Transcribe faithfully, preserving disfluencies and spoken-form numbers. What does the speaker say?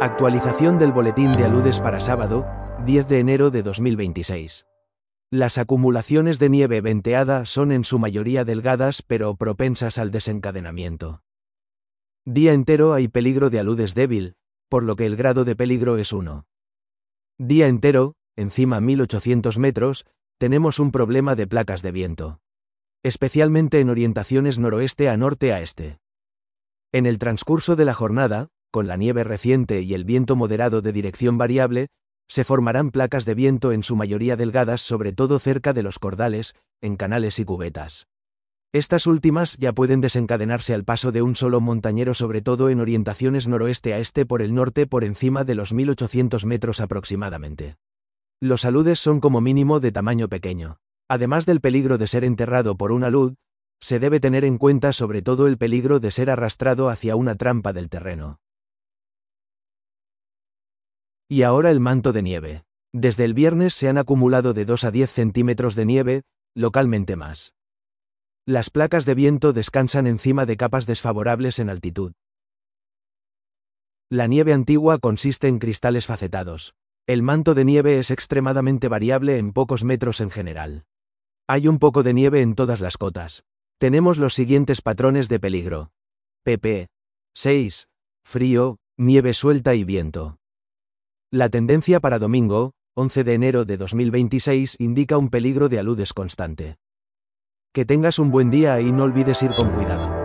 Actualización del boletín de aludes para sábado, diez de enero de dos mil veintiséis. Las acumulaciones de nieve venteada son en su mayoría delgadas pero propensas al desencadenamiento. Día entero hay peligro de aludes débil, por lo que el grado de peligro es uno. Día entero, encima mil ochocientos metros, tenemos un problema de placas de viento. Especialmente en orientaciones noroeste a norte a este. En el transcurso de la jornada, con la nieve reciente y el viento moderado de dirección variable, se formarán placas de viento en su mayoría delgadas sobre todo cerca de los cordales, en canales y cubetas. Estas últimas ya pueden desencadenarse al paso de un solo montañero sobre todo en orientaciones noroeste a este por el norte por encima de los mil ochocientos metros aproximadamente. Los aludes son como mínimo de tamaño pequeño. Además del peligro de ser enterrado por un alud, se debe tener en cuenta sobre todo el peligro de ser arrastrado hacia una trampa del terreno. Y ahora el manto de nieve. Desde el viernes se han acumulado de dos a diez centímetros de nieve, localmente más. Las placas de viento descansan encima de capas desfavorables en altitud. La nieve antigua consiste en cristales facetados. El manto de nieve es extremadamente variable en pocos metros en general. Hay un poco de nieve en todas las cotas. Tenemos los siguientes patrones de peligro. pp seis. Frío, nieve suelta y viento. La tendencia para domingo, once de enero de dos mil veintiséis, indica un peligro de aludes constante. Que tengas un buen día y no olvides ir con cuidado.